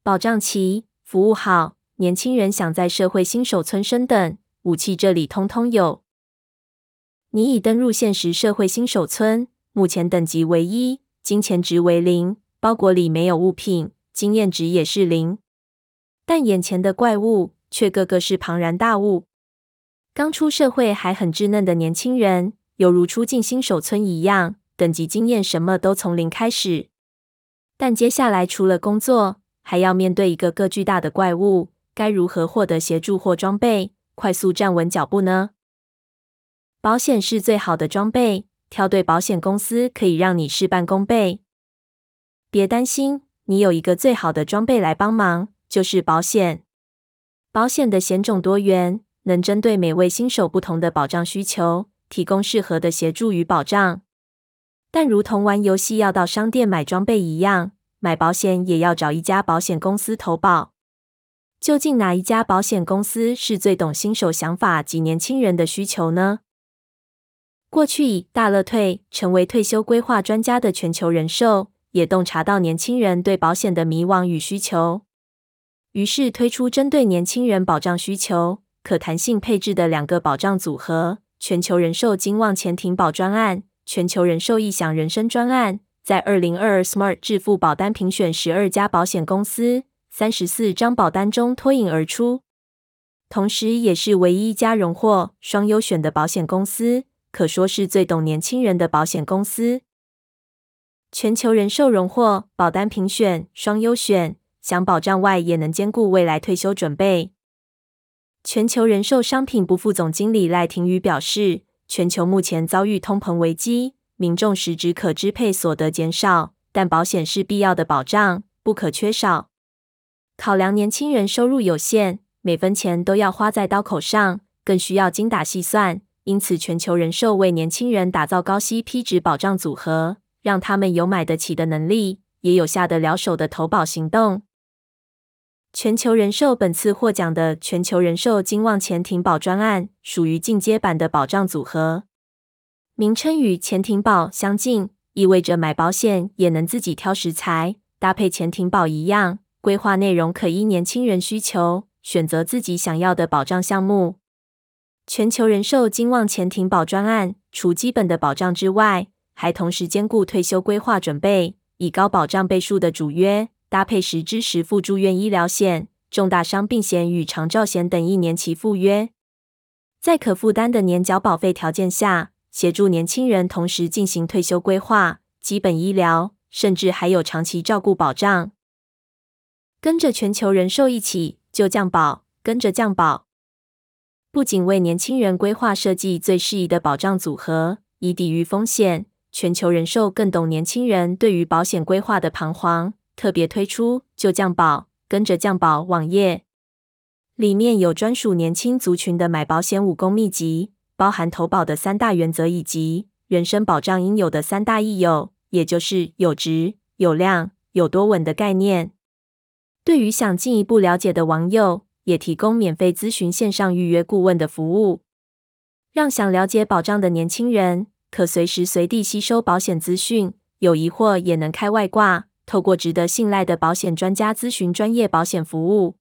保障齐，服务好，年轻人想在社会新手村升等，武器这里通通有。你已登入现实社会新手村，目前等级为1，金钱值为0，包裹里没有物品，经验值也是0。但眼前的怪物却个个是庞然大物。刚出社会还很稚嫩的年轻人，犹如初进新手村一样，等级经验什么都从0开始。但接下来除了工作，还要面对一个个巨大的怪物，该如何获得协助或装备，快速站稳脚步呢？保险是最好的装备，挑对保险公司可以让你事半功倍。别担心，你有一个最好的装备来帮忙，就是保险。保险的险种多元，能针对每位新手不同的保障需求，提供适合的协助与保障。但如同玩游戏要到商店买装备一样，买保险也要找一家保险公司投保。究竟哪一家保险公司是最懂新手想法及年轻人的需求呢？过去以大乐退成为退休规划专家的全球人寿，也洞察到年轻人对保险的迷惘与需求，于是推出针对年轻人保障需求、可弹性配置的2个保障组合：全球人寿金旺钱停保专案、全球人寿异享人生专案。在2022 Smart 致富保单评选12家保险公司、34张保单中脱颖而出，同时也是唯一一家荣获双优选的保险公司，可说是最懂年轻人的保险公司。全球人寿荣获保单评选双优选，想保障外也能兼顾未来退休准备。全球人寿商品部副总经理赖廷宇表示，全球目前遭遇通膨危机，民众实质可支配所得减少，但保险是必要的保障，不可缺少。考量年轻人收入有限，每分钱都要花在刀口上，更需要精打细算，因此全球人寿为年轻人打造高 CP 值保障组合，让他们有买得起的能力，也有下得了手的投保行动。全球人寿本次获奖的全球人寿金旺钱停保专案，属于进阶版的保障组合。名称与钱停保相近，意味着买保险也能自己挑食材，搭配钱停保一样，规划内容可依年轻人需求，选择自己想要的保障项目。全球人寿金旺钱停保专案，除基本的保障之外，还同时兼顾退休规划准备，以高保障倍数的主约，搭配10支10付住院医疗险、重大伤病险与长照险等1年期附约。在可负担的年缴保费条件下，协助年轻人同时进行退休规划、基本医疗，甚至还有长期照顾保障。跟着全球人寿一起就降保，跟着降保。不仅为年轻人规划设计最适宜的保障组合，以抵御风险，全球人寿更懂年轻人对于保险规划的彷徨，特别推出就降保，跟着降保网页。里面有专属年轻族群的买保险武功秘籍，包含投保的3大原则以及人身保障应有的3大义有，也就是有质、有量、有多稳的概念。对于想进一步了解的网友，也提供免费咨询线上预约顾问的服务，让想了解保障的年轻人可随时随地吸收保险资讯，有疑惑也能开外挂，透过值得信赖的保险专家咨询专业保险服务。